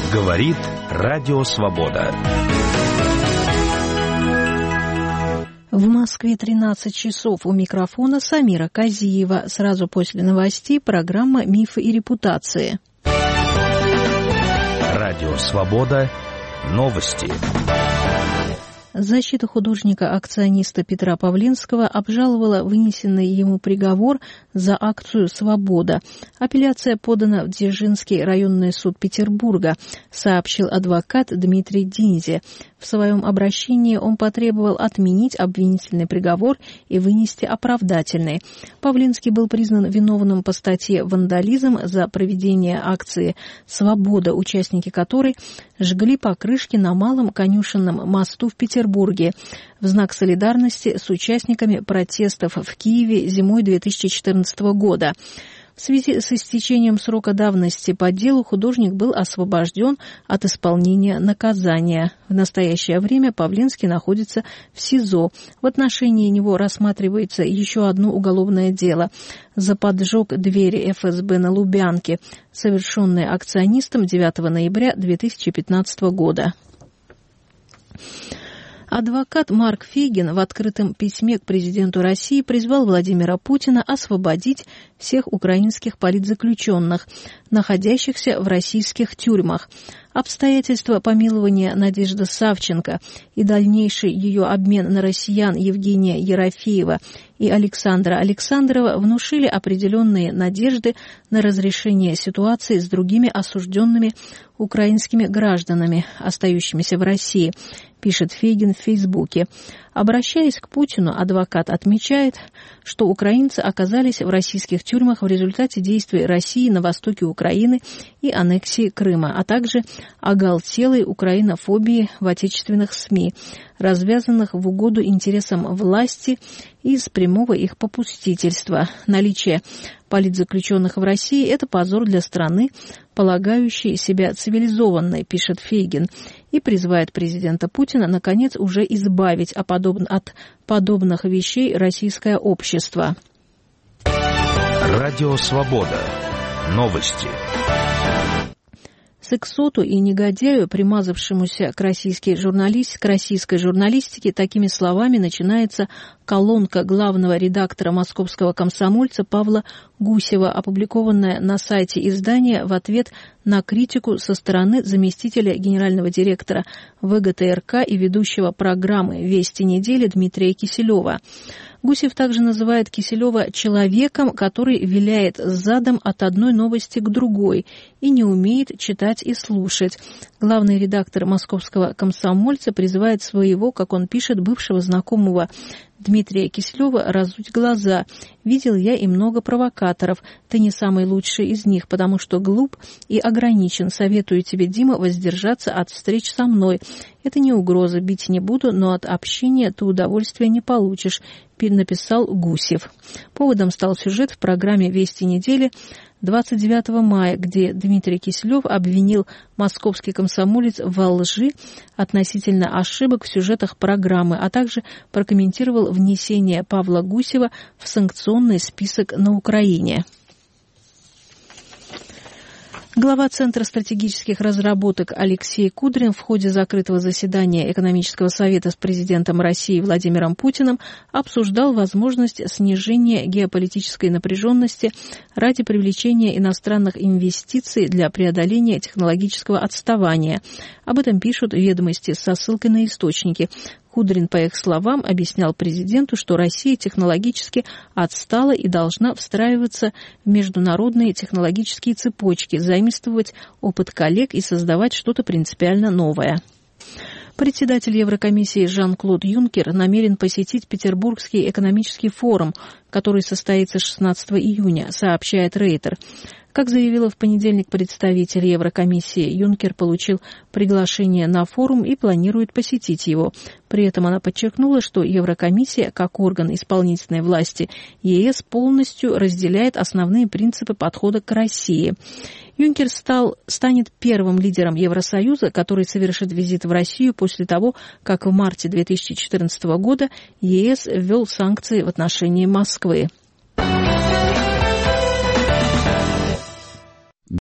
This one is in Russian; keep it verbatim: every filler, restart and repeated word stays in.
Говорит Радио Свобода. В Москве тринадцать часов. У микрофона Самира Казиева. Сразу после новостей программа «Мифы и репутации». Радио Свобода. Новости. Защита художника-акциониста Петра Павленского обжаловала вынесенный ему приговор за акцию «Свобода». Апелляция подана в Дзержинский районный суд Петербурга, сообщил адвокат Дмитрий Динзе. В своем обращении он потребовал отменить обвинительный приговор и вынести оправдательный. Павленский был признан виновным по статье «Вандализм» за проведение акции «Свобода», участники которой жгли покрышки на Малом Конюшенном мосту в Петербурге в знак солидарности с участниками протестов в Киеве зимой две тысячи четырнадцатого года. В связи с истечением срока давности по делу художник был освобожден от исполнения наказания. В настоящее время Павленский находится в СИЗО. В отношении него рассматривается еще одно уголовное дело за поджог двери эф эс бэ на Лубянке, совершенное акционистом девятого ноября две тысячи пятнадцатого года. Адвокат Марк Фейгин в открытом письме к президенту России призвал Владимира Путина освободить всех украинских политзаключенных, находящихся в российских тюрьмах. Обстоятельства помилования Надежды Савченко и дальнейший ее обмен на россиян Евгения Ерофеева и Александра Александрова внушили определенные надежды на разрешение ситуации с другими осужденными украинскими гражданами, остающимися в России, пишет Фейгин в Фейсбуке. Обращаясь к Путину, адвокат отмечает, что украинцы оказались в российских тюрьмах в результате действий России на востоке Украины и аннексии Крыма, а также оголтелой украинофобии в отечественных СМИ, развязанных в угоду интересам власти и из прямого их попустительства. Наличие политзаключенных в России – это позор для страны, полагающей себя цивилизованной, пишет Фейгин, и призывает президента Путина, наконец, уже избавить от подобных вещей российское общество. Радио Свобода. Новости. Сексоту и негодяю, примазавшемуся к российской, журналист... к российской журналистике, такими словами начинается колонка главного редактора московского комсомольца Павла Гусева, опубликованная на сайте издания в ответ на критику со стороны заместителя генерального директора вэ гэ тэ эр ка и ведущего программы «Вести недели» Дмитрия Киселева. Гусев также называет Киселева человеком, который виляет задом от одной новости к другой и не умеет читать и слушать. Главный редактор московского комсомольца призывает своего, как он пишет, бывшего знакомого Дмитрия Киселева разуть глаза. «Видел я и много провокаторов. Ты не самый лучший из них, потому что глуп и ограничен. Советую тебе, Дима, воздержаться от встреч со мной. Это не угроза, бить не буду, но от общения ты удовольствия не получишь», написал Гусев. Поводом стал сюжет в программе «Вести недели» двадцать девятого мая, где Дмитрий Киселев обвинил московский комсомолец во лжи относительно ошибок в сюжетах программы, а также прокомментировал внесение Павла Гусева в санкционный список на Украине. Глава Центра стратегических разработок Алексей Кудрин в ходе закрытого заседания Экономического совета с президентом России Владимиром Путиным обсуждал возможность снижения геополитической напряженности ради привлечения иностранных инвестиций для преодоления технологического отставания. Об этом пишут «Ведомости» со ссылкой на источники. Кудрин, по их словам, объяснял президенту, что Россия технологически отстала и должна встраиваться в международные технологические цепочки, заимствовать опыт коллег и создавать что-то принципиально новое. Председатель Еврокомиссии Жан-Клод Юнкер намерен посетить Петербургский экономический форум, который состоится шестнадцатого июня, сообщает Рейтер. Как заявила в понедельник представитель Еврокомиссии, Юнкер получил приглашение на форум и планирует посетить его. При этом она подчеркнула, что Еврокомиссия, как орган исполнительной власти е эс, полностью разделяет основные принципы подхода к России. Юнкер стал, станет первым лидером Евросоюза, который совершит визит в Россию после того, как в марте две тысячи четырнадцатого года е эс ввел санкции в отношении Москвы.